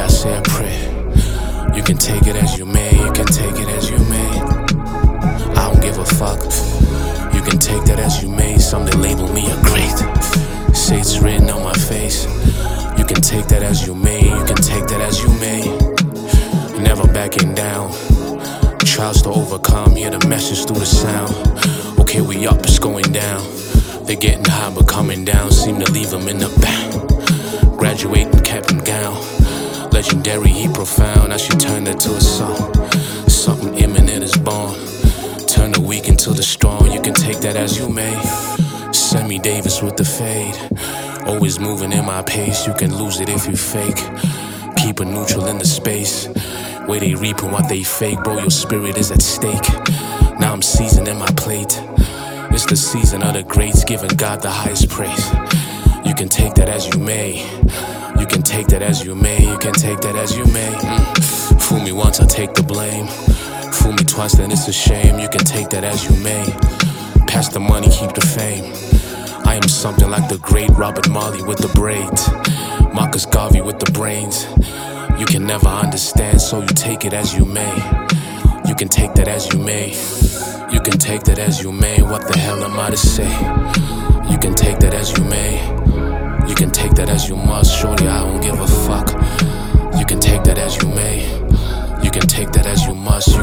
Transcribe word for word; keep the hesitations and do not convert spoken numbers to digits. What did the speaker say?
I say a prayer. You can take it as you may, you can take it as you may. I don't give a fuck. You can take that as you may. Some they label me a great. Say it's written on my face. You can take that as you may, you can take that as you may. Never backing down. Trials to overcome, hear the message through the sound. Okay, we up, it's going down. They're getting high but coming down. Seem to leave them in the back. Graduating cap and gown. Legendary, he profound. I should turn that to a song. Something imminent is born. Turn the weak into the strong. You can take that as you may. Sammy Davis with the fade. Always moving in my pace. You can lose it if you fake. Keep it neutral in the space. Where they reaping what they fake. Bro, your spirit is at stake. Now I'm seasoning my plate. It's the season of the greats, giving God the highest praise. You can take that as you may. You can take that as you may. You can take that as you may. Mm. Fool me once, I take the blame. Fool me twice, then it's a shame. You can take that as you may. Pass the money, keep the fame. I am something like the great Robert Marley with the braids. Marcus Garvey with the brains. You can never understand, so you take it as you may. You can take that as you may. You can take that as you may. What the hell am I to say? You can take that as you may. You can take that as you must. Shorty, I don't give a fuck. You can take that as you may. You can take that as you must.